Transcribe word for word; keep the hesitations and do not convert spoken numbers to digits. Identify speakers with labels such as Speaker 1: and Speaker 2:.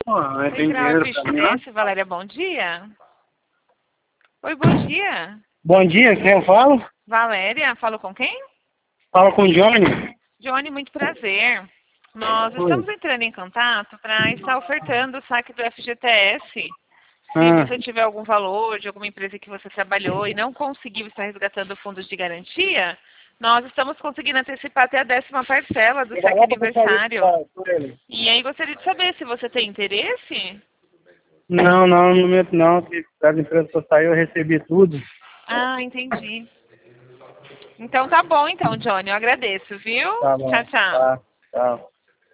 Speaker 1: Pô, não tem
Speaker 2: Central
Speaker 1: dinheiro
Speaker 2: Fish
Speaker 1: pra mim, não?
Speaker 2: Desse, Valéria, bom dia. Oi, bom dia.
Speaker 1: Bom dia, quem eu falo?
Speaker 2: Valéria, falo com quem?
Speaker 1: Fala com o Johnny.
Speaker 2: Johnny, muito prazer. Nós
Speaker 1: Oi.
Speaker 2: estamos entrando em contato para estar ofertando o saque do F G T S. Se
Speaker 1: Ah,
Speaker 2: você tiver algum valor de alguma empresa que você trabalhou e não conseguiu estar resgatando fundos de garantia, nós estamos conseguindo antecipar até a décima parcela do
Speaker 1: vai
Speaker 2: saque
Speaker 1: lá pra sair
Speaker 2: aniversário.
Speaker 1: por ele.
Speaker 2: E aí gostaria de saber se você tem interesse.
Speaker 1: Não, não, no momento não. Se as empresas for sair, eu recebi tudo.
Speaker 2: Ah, entendi. Então tá bom então, Johnny. Eu agradeço, viu?
Speaker 1: Tá
Speaker 2: Tchau,
Speaker 1: bom,
Speaker 2: tchau.
Speaker 1: tá, tchau.